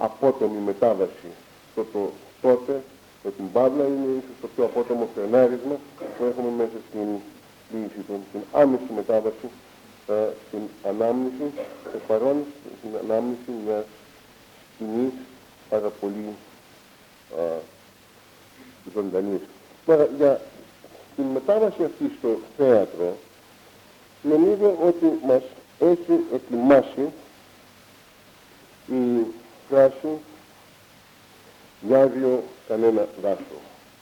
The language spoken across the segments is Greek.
απότομη μετάβαση. Τότε με την Παύλα είναι ίσως το πιο απότομο φρενάρισμα που έχουμε μέσα στην ποίηση του, την άμεση μετάβαση στην ανάμνηση, το παρόν στην ανάμνηση μιας σκηνής πάρα πολύ ζωντανής. Τώρα, για την μετάβαση αυτή στο θέατρο, νομίζω ότι μας έχει ετοιμάσει η φράση «Για άδειο κανένα δάσο».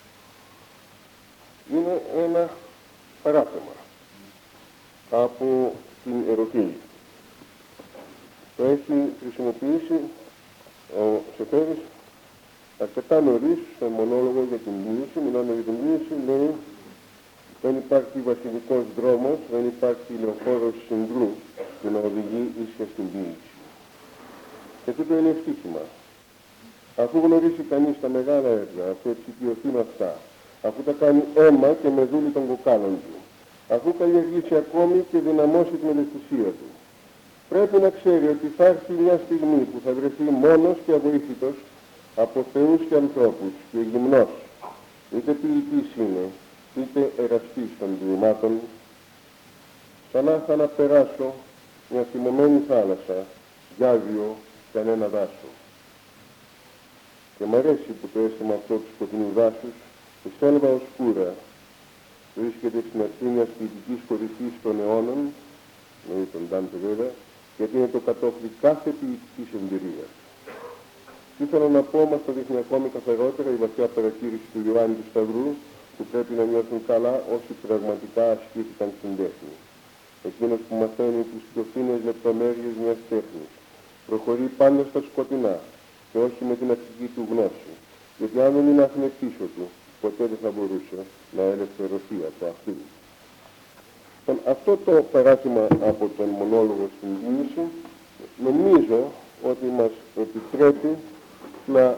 Είναι ένα παράθεμα από την ερωτή. Το έχει χρησιμοποιήσει ο Σεφέρης αρκετά νωρίς στον μονόλογο για την ποίηση. Μιλώντας για την ποίηση, λέει: δεν υπάρχει βασιλικός δρόμος, δεν υπάρχει λεωφόρος συντρού που να οδηγεί ίσια στην ποίηση. Και τούτο είναι ευτύχημα. Αφού γνωρίσει κανείς τα μεγάλα έργα, αφού εξοικειωθεί με αυτά, αφού τα κάνει αίμα και με δούλη των κοκάλων του, αφού καλλιεργήσει ακόμη και δυναμώσει την ευαισθησία του, πρέπει να ξέρει ότι θα έρθει μια στιγμή που θα βρεθεί μόνος και αβοήθητος από θεούς και ανθρώπους και γυμνός, είτε ποιητής είναι, είτε εραστής των ποιημάτων, σαν να θα περάσω μια θυμωμένη θάλασσα, γιάδιο κανένα δάσο. Και μ' αρέσει που το αίσθημα αυτό του σκοτεινού δάσους, η σέλβα οσκούρα, βρίσκεται στην αρχή μιας ποιητικής κορυφής των αιώνων, με τον Ντάντε βέβαια, γιατί είναι το κατόφλι κάθε ποιητικής εμπειρίας. Τι θέλω να πω, μας το δείχνει ακόμη καθαρότερα η βαθιά παρατήρηση του Ιωάννη του Σταυρού, που πρέπει να νιώθουν καλά όσοι πραγματικά ασκήθηκαν στην τέχνη. Εκείνος που μαθαίνει τις πιο φίνες λεπτομέρειες μιας τέχνης, προχωρεί πάντα στα σκοτεινά και όχι με την αρχική του γνώση, γιατί αν δεν είναι άφηνε πίσω του, ποτέ δεν θα μπορούσε να ελευθερωθεί από αυτήν. Αυτό το παράδειγμα από τον μονόλογο στην ποίηση νομίζω ότι μας επιτρέπει να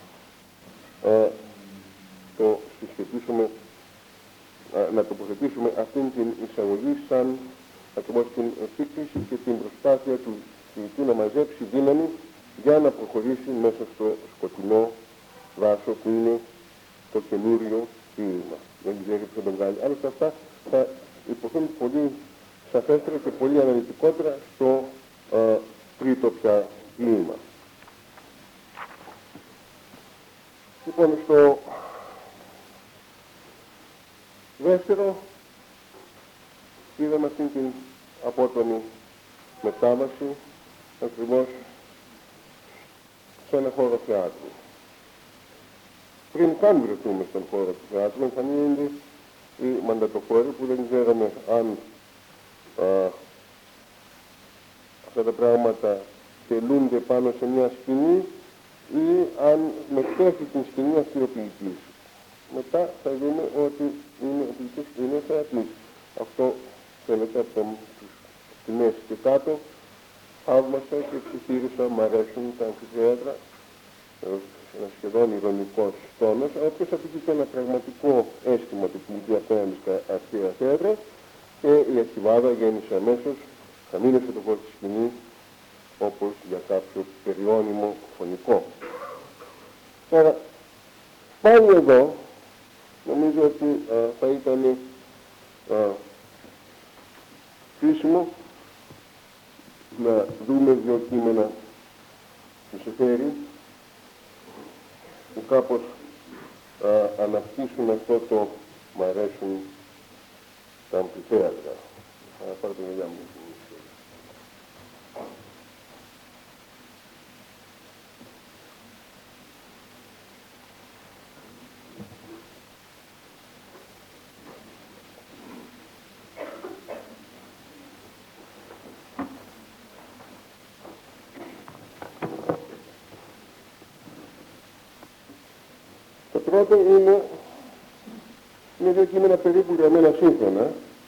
το συσχετίσουμε, να τοποθετήσουμε αυτήν την εισαγωγή σαν ακριβώς την επίκριση και την προσπάθεια του ποιητή να μαζέψει δύναμη για να προχωρήσει μέσα στο σκοτεινό δάσο που είναι το καινούριο ποίημα. Δεν ξέρει ποιο τον βγάλει. Άλλωστε αυτά θα υποθούν πολύ σαφέστερα και πολύ αναλυτικότερα στο τρίτο πια ποίημα. Λοιπόν, στο δεύτερο είδαμε αυτήν την απότομη μετάβαση ακριβώς σε ένα χώρο θεάτρου. Πριν καν βρεθούμε στον χώρο του θεάτρου, εμφανίζονται οι μαντατοφόροι που δεν ξέραμε αν αυτά τα πράγματα τελούνται πάνω σε μια σκηνή ή αν μετέχει την σκηνή αυτή ο ποιητής. Μετά θα δούμε ότι ο ποιητής είναι θεατής. Αυτό φαίνεται από τους σκηνές και κάτω. Θαύμασα και ψιθύρισα, μ' αρέσουν τα αμφιθέατρα. Ένα σχεδόν ηρωνικός τόνος, ο οποίος απαιτεί και ένα πραγματικό αίσθημα του ποιητή απέναντι στα αρχαία θέατρα, και η αρχιβάδα γέννησε αμέσως, χαμήλωσε το φως στη σκηνή, όπως για κάποιο περιώνυμο φωνικό. Τώρα, πάλι εδώ, νομίζω ότι θα ήταν χρήσιμο να δούμε δύο κείμενα του Σεφέρη, που κάπως αναπτύσσουν αυτό το «μ' αρέσουν τα αμφιθέατρα». Θα πάρω την γυαλιά μου. Πρώτο είναι δύο κείμενα περίπου για μένα σύγχρονα,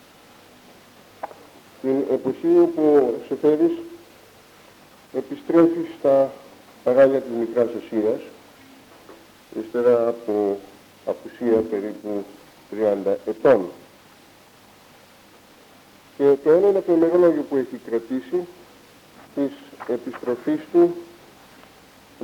την εποχή που ο Σεφέρης επιστρέφει στα παράλια της Μικράς Ασίας, ύστερα από απουσία περίπου 30 ετών. Και το ένα είναι το ημερολόγιο που έχει κρατήσει της επιστροφής του